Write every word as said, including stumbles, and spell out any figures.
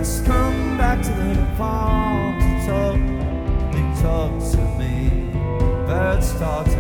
birds come back to the farm to talk. They talk to me. Birds talk